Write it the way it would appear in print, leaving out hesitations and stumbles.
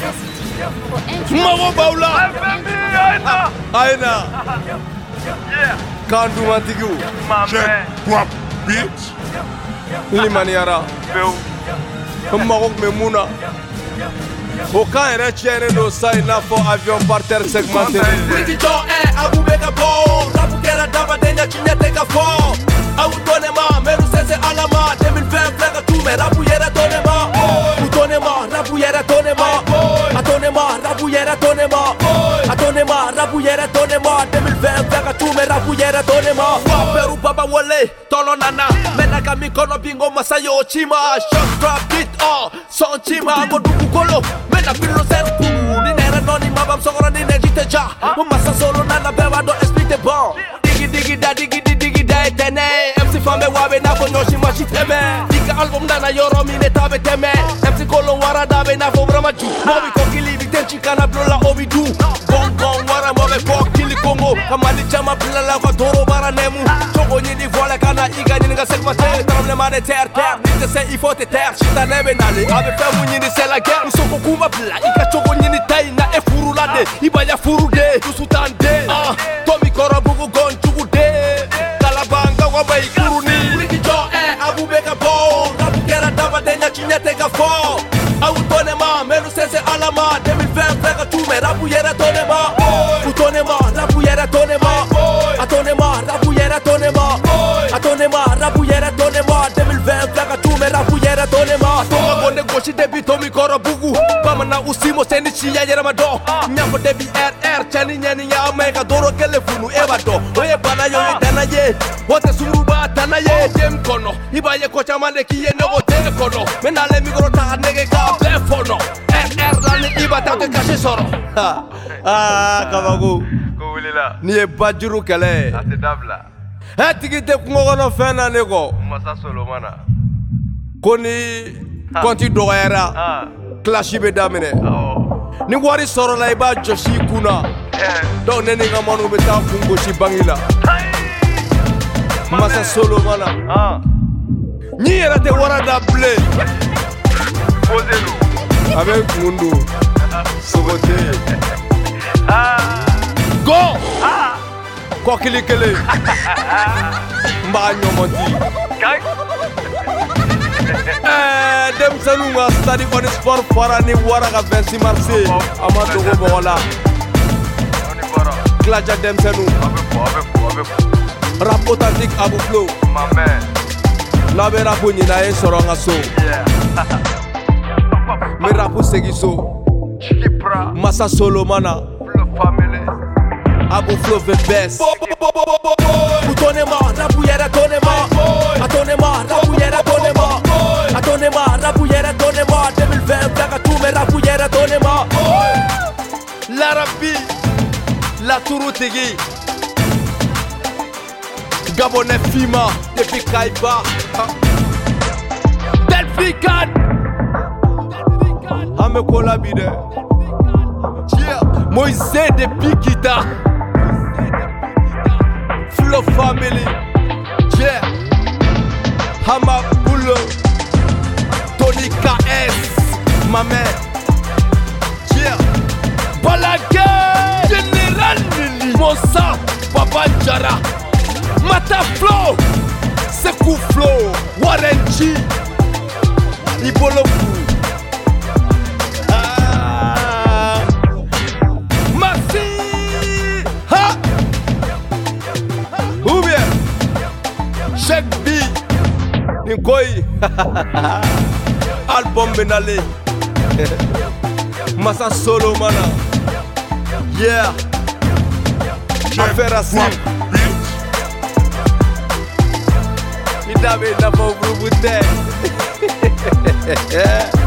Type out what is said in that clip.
Mago Baula Aina Kandu Mantigu Check, drop, bitch. Limaniara Mago Memuna Aucun retient nos signes pour avion par terre segmenté. Wiki John Abu Beka Bo Rapu Kera Dava Denya Chinya Teka Fo Abu Tonema Meru Sese Alama 2020 Flaga Tume Rapu Yera Tonema Utonema Rapu Yera Tonema Atonema Rapu Yera Tonema Atonema Rapu Yera Tonema 2020 Flaga Tume Rapu Yera Tonema Peru Baba Wole Tolo Nana Menaka Mikono Bingo Masayo Chima Shock Trap Beat Son Chima Goduku Kolo Mena Pilo Sen Kuru Ni Nera Noni Mabam Sogora Ni Nejite Ja Masa Solo Nana Beba Do Explique Bon Digi da etene MC Fambe Wabe Na Fo Nyoshi Mashi Teme Dika album Nana Yoro Mine Tabe Teme MC Kolon Wara Dabe Na Fo Brama Ju Mobi Kokili Viten Chikana Blola Obi Du Gong Wara Mobe Kokili Kongo Kamali Chama Blala Kwa Toro Bara Nemu Chogo Nyini Voile Kana Iga Nyinga Sekmate Tramle Mane Terre Nite Se Ifo Te Terre Chita Nebe Nale Ave Femu Nyini Se La Guerre Usoko Kuma Bla Ika Chogo Nyini Tai Na E Furu Lade Ibaya Furu De Tusutan De Tomi Koro Bugu Gon Chugu De Kalabanga Wabai Kuruni Wiki John Abu Beka Bo Rapu Kera Dava Denya Chinya Teka Fo Abu Tonema Melu Sese Alama 2020 Flaga Tume Rapu Yera Tonema Utonema Rapu Yera Tonema Atonema Rapu Yera Tonema Atonema Rapu Yera Tonema 2020 Flaga Tume Rapu Yera Tonema Tonga Gonde Goshi Debi Tomi Koro Bugu Bamana Usimo Seni Chiya Yera Mado Nyako Debi RR Chani Nyani Ya Omega Doro Kele Funu Eva Do Oye Bana Yo Dana Ye Wote Sumuruba Tana Ye Jem Kono Ibaye Kocha Mane Kiye Nego Te Kono Menale Migro Ta Nege Ka Befono RR Lani Iba Tante Kashe Soro Kamagu Ni e Bajuru Kele Tigi te kungono fena nego Masa Solomana Koni Konti Doera Clashi be damine Ni wari soro la iba Joshi kuna Don neni nga manu beta kungo shi bangila Masa Solomana Ni era te wara da ble Avec Mundu Sobote Go Kokili Kele Mba Nyomonti Dem Sanunga study on sport Farani Waraga Versi Marseille Ama Dogo Bola Klaja Dem Sanu Rap authentique Abu Flow Nabe rapu Nina E Soronga So Me rapu Segiso Masa Solomana Abu Flow the best Utonema Rapu Yera Tonema Atonema Rapu Yera Tonema Atonema Rapu Yera Tonema 2020 Flaga Tume Rapu Yera Tonema L'Arabie La Tourou Tigi Gabonais Fima Depuis Kaiba Delphican Hame Kola Bide Moïse depuis Kita Flow Family Hama Boulo Tony KS Ma mère Balaga Général Lili Monsa Baba Jara Mata Flow Sekou Flow Warren G Ibolo Fou Merci Ha Ou bien Check B Nkoi Album Benale Masa Solomana Yeah Affaire à Sim Idabe na fa brouter